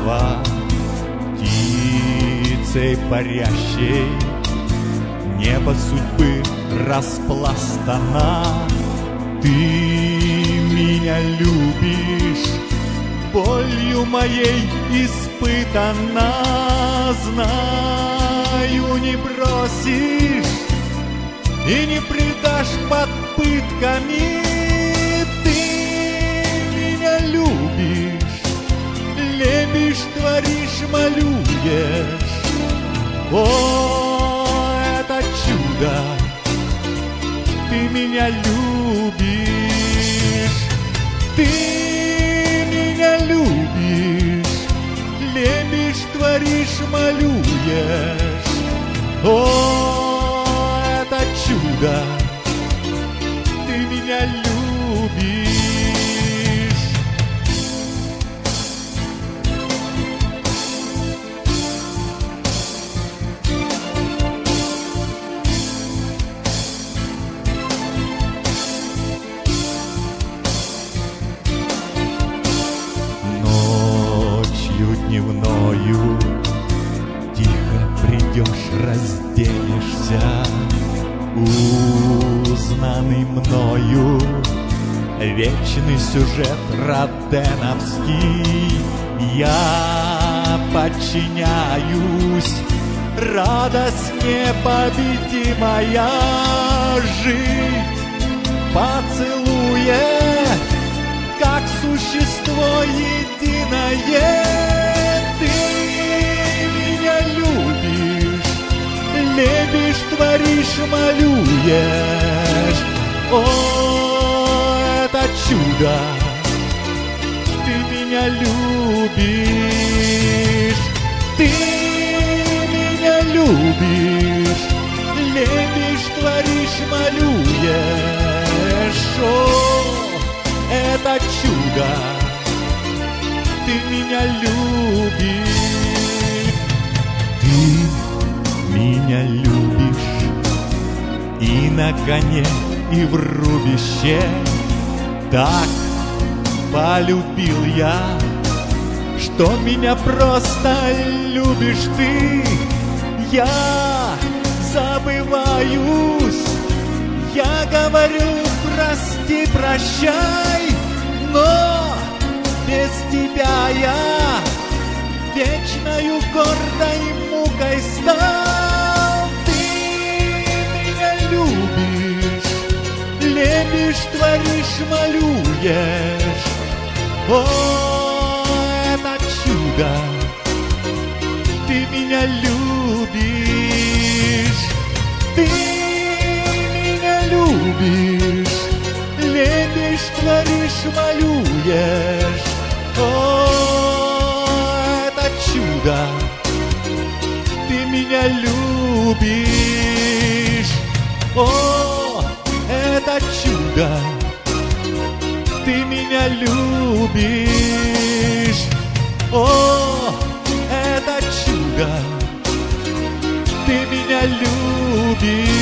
детства, птицей парящей, небо судьбы распластана. Ты меня любишь, болью моей испытана. Знаю, не бросишь и не предашь под пытками. Ты меня любишь, лепишь, творишь, малюешь. О, это чудо, ты меня любишь. Ты меня любишь, лепишь, творишь, малюешь. О, это чудо, ты меня любишь. Ночью дневною тихо придешь, разденешься, узнанный мною вечный сюжет роденовский. Я подчиняюсь, радость непобедимая, жить поцелуе, как существо единое. Ты меня любишь, лепишь, творишь, малюешь. О, это чудо, ты меня любишь. Ты меня любишь, лепишь, творишь, малюешь. О, это чудо, ты меня любишь. Ты меня любишь и на коне, и в рубище. Так полюбил я, что меня просто любишь ты. Я забываюсь, я говорю прости, прощай, но без тебя я вечною гордой мукой стал. Ты меня любишь, лепишь, творишь, малюешь. О, это чудо, ты меня любишь. Ты меня любишь, лепишь, творишь, малюешь. О, это чудо, ты меня любишь. О, это чудо, ты меня любишь. О, это чудо, ты меня любишь.